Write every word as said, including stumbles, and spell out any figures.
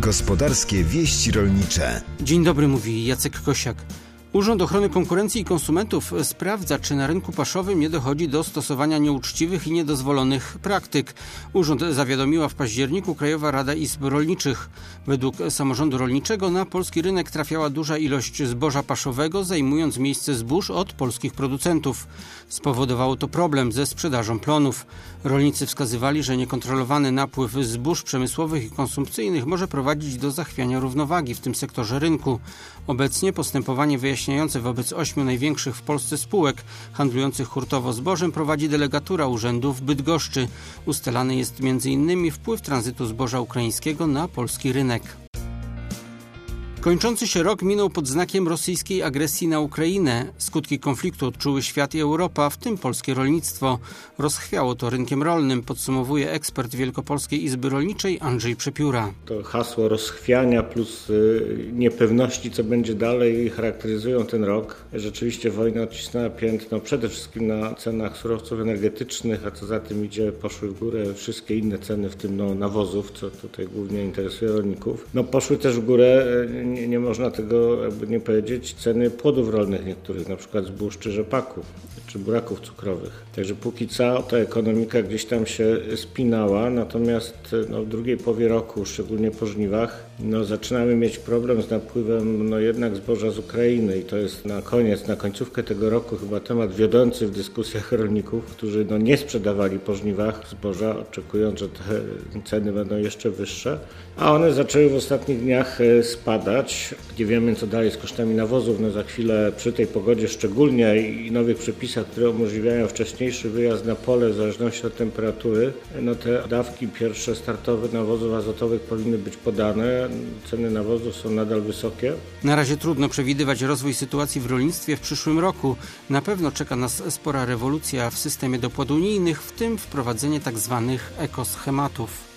Gospodarskie wieści rolnicze. Dzień dobry, mówi Jacek Kosiak. Urząd Ochrony Konkurencji i Konsumentów sprawdza, czy na rynku paszowym nie dochodzi do stosowania nieuczciwych i niedozwolonych praktyk. Urząd zawiadomiła w październiku Krajowa Rada Izb Rolniczych. Według samorządu rolniczego na polski rynek trafiała duża ilość zboża paszowego, zajmując miejsce zbóż od polskich producentów. Spowodowało to problem ze sprzedażą plonów. Rolnicy wskazywali, że niekontrolowany napływ zbóż przemysłowych i konsumpcyjnych może prowadzić do zachwiania równowagi w tym sektorze rynku. Obecnie postępowanie wyjaśniające wobec ośmiu największych w Polsce spółek handlujących hurtowo zbożem prowadzi delegatura urzędu w Bydgoszczy. Ustalany jest między innymi wpływ tranzytu zboża ukraińskiego na polski rynek. Kończący się rok minął pod znakiem rosyjskiej agresji na Ukrainę. Skutki konfliktu odczuły świat i Europa, w tym polskie rolnictwo. Rozchwiało to rynkiem rolnym, podsumowuje ekspert Wielkopolskiej Izby Rolniczej Andrzej Przepióra. To hasło rozchwiania plus niepewności, co będzie dalej, charakteryzują ten rok. Rzeczywiście wojna odcisnęła piętno przede wszystkim na cenach surowców energetycznych, a co za tym idzie, poszły w górę wszystkie inne ceny, w tym no, nawozów, co tutaj głównie interesuje rolników. No, poszły też w górę, nie, nie można tego jakby nie powiedzieć, ceny płodów rolnych niektórych, na przykład zbóż czy rzepaku, czy buraków cukrowych. Także póki co ta ekonomika gdzieś tam się spinała, natomiast no, w drugiej połowie roku, szczególnie po żniwach, no, zaczynamy mieć problem z napływem no, jednak zboża z Ukrainy i to jest na koniec, na końcówkę tego roku chyba temat wiodący w dyskusjach rolników, którzy no, nie sprzedawali po żniwach zboża, oczekując, że te ceny będą jeszcze wyższe, a one zaczęły w ostatnich dniach spadać. Nie wiemy, co dalej z kosztami nawozów, no za chwilę przy tej pogodzie szczególnie i nowych przepisach, które umożliwiają wcześniejszy wyjazd na pole w zależności od temperatury, no te dawki pierwsze startowe nawozów azotowych powinny być podane. Ceny nawozów są nadal wysokie. Na razie trudno przewidywać rozwój sytuacji w rolnictwie w przyszłym roku. Na pewno czeka nas spora rewolucja w systemie dopłat unijnych, w tym wprowadzenie tzw. ekoschematów.